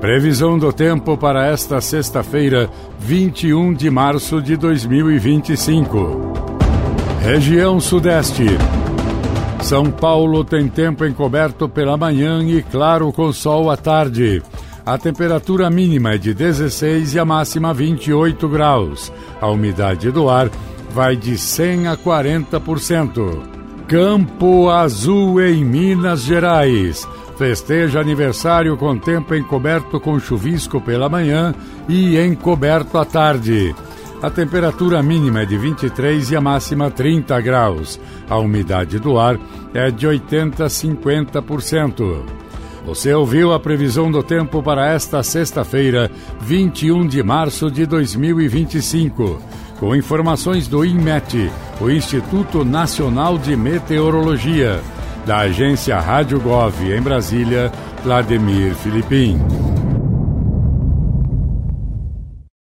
Previsão do tempo para esta sexta-feira, 21 de março de 2025. Região Sudeste. São Paulo tem tempo encoberto pela manhã e claro com sol à tarde. A temperatura mínima é de 16 e a máxima 28 graus. A umidade do ar vai de 100 a 40%. Campo Azul em Minas Gerais. Festeja aniversário com tempo encoberto com chuvisco pela manhã e encoberto à tarde. A temperatura mínima é de 23 e a máxima 30 graus. A umidade do ar é de 80 a 50%. Você ouviu a previsão do tempo para esta sexta-feira, 21 de março de 2025. Com informações do INMET, o Instituto Nacional de Meteorologia. Da agência Rádio Gov em Brasília, Vladimir Filipim.